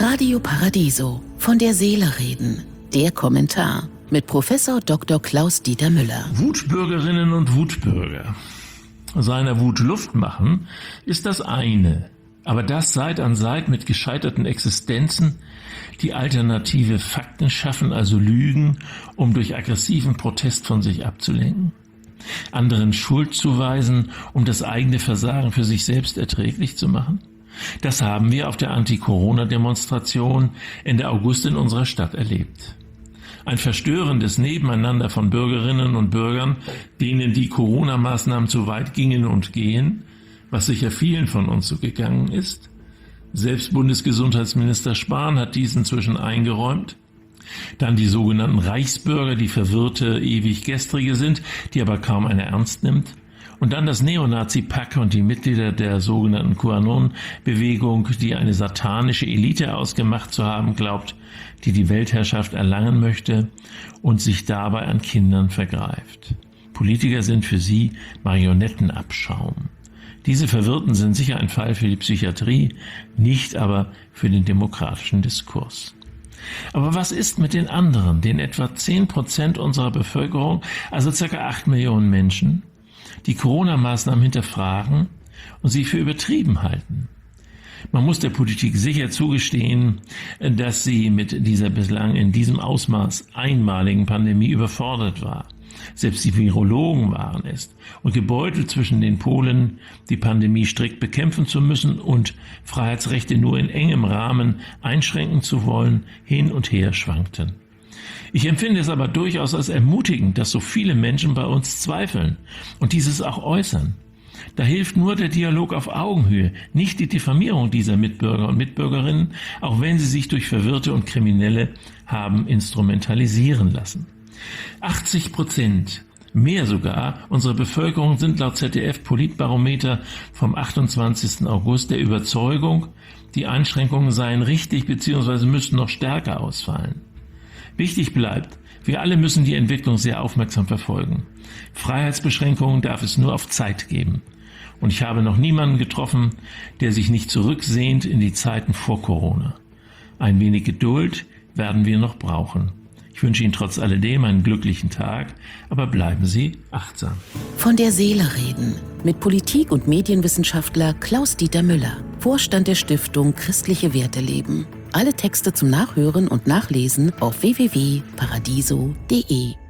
Radio Paradiso, von der Seele reden. Der Kommentar mit Professor Dr. Klaus-Dieter Müller. Wutbürgerinnen und Wutbürger. Seiner Wut Luft machen ist das eine, aber das Seit an Seit mit gescheiterten Existenzen, die alternative Fakten schaffen, also Lügen, um durch aggressiven Protest von sich abzulenken, anderen Schuld zuweisen, um das eigene Versagen für sich selbst erträglich zu machen. Das haben wir auf der Anti-Corona-Demonstration Ende August in unserer Stadt erlebt. Ein verstörendes Nebeneinander von Bürgerinnen und Bürgern, denen die Corona-Maßnahmen zu weit gingen und gehen, was sicher vielen von uns so gegangen ist. Selbst Bundesgesundheitsminister Spahn hat dies inzwischen eingeräumt. Dann die sogenannten Reichsbürger, die verwirrte Ewiggestrige sind, die aber kaum einer ernst nimmt. Und dann das Neonazi-Pack und die Mitglieder der sogenannten QAnon-Bewegung, die eine satanische Elite ausgemacht zu haben glaubt, die die Weltherrschaft erlangen möchte und sich dabei an Kindern vergreift. Politiker sind für sie Marionettenabschaum. Diese Verwirrten sind sicher ein Fall für die Psychiatrie, nicht aber für den demokratischen Diskurs. Aber was ist mit den anderen, den etwa 10% unserer Bevölkerung, also ca. 8 Millionen Menschen, die Corona-Maßnahmen hinterfragen und sie für übertrieben halten? Man muss der Politik sicher zugestehen, dass sie mit dieser bislang in diesem Ausmaß einmaligen Pandemie überfordert war. Selbst die Virologen waren es und gebeutelt zwischen den Polen, die Pandemie strikt bekämpfen zu müssen und Freiheitsrechte nur in engem Rahmen einschränken zu wollen, hin und her schwankten. Ich empfinde es aber durchaus als ermutigend, dass so viele Menschen bei uns zweifeln und dieses auch äußern. Da hilft nur der Dialog auf Augenhöhe, nicht die Diffamierung dieser Mitbürger und Mitbürgerinnen, auch wenn sie sich durch Verwirrte und Kriminelle haben instrumentalisieren lassen. 80%, mehr sogar, unserer Bevölkerung sind laut ZDF-Politbarometer vom 28. August der Überzeugung, die Einschränkungen seien richtig bzw. müssten noch stärker ausfallen. Wichtig bleibt, wir alle müssen die Entwicklung sehr aufmerksam verfolgen. Freiheitsbeschränkungen darf es nur auf Zeit geben. Und ich habe noch niemanden getroffen, der sich nicht zurücksehnt in die Zeiten vor Corona. Ein wenig Geduld werden wir noch brauchen. Ich wünsche Ihnen trotz alledem einen glücklichen Tag, aber bleiben Sie achtsam. Von der Seele reden mit Politik- und Medienwissenschaftler Klaus-Dieter Müller, Vorstand der Stiftung Christliche Werte leben. Alle Texte zum Nachhören und Nachlesen auf www.paradiso.de.